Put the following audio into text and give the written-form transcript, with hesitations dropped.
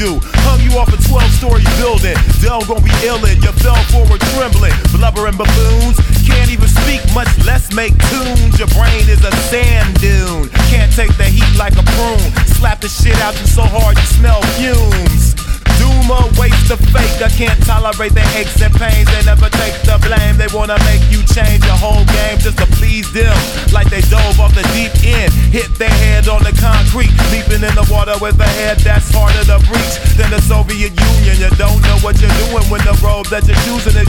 do. Hung you off a 12-story building. Dell gon' be illin', you fell forward trembling. Blubbering buffoons, can't even speak, much less make tunes. Your brain is a sand dune, can't take the heat like a prune. Slap the shit out you so hard you smell fumes. Doomer waste the fake, I can't tolerate their aches and pains. They never take the blame, they wanna make you change your whole game just to please them. Like they dove off the deep end, hit their head on the concrete, leaping in the water with a head that's harder to breach than the Soviet Union. You don't know what you're doing when the road that you're choosing is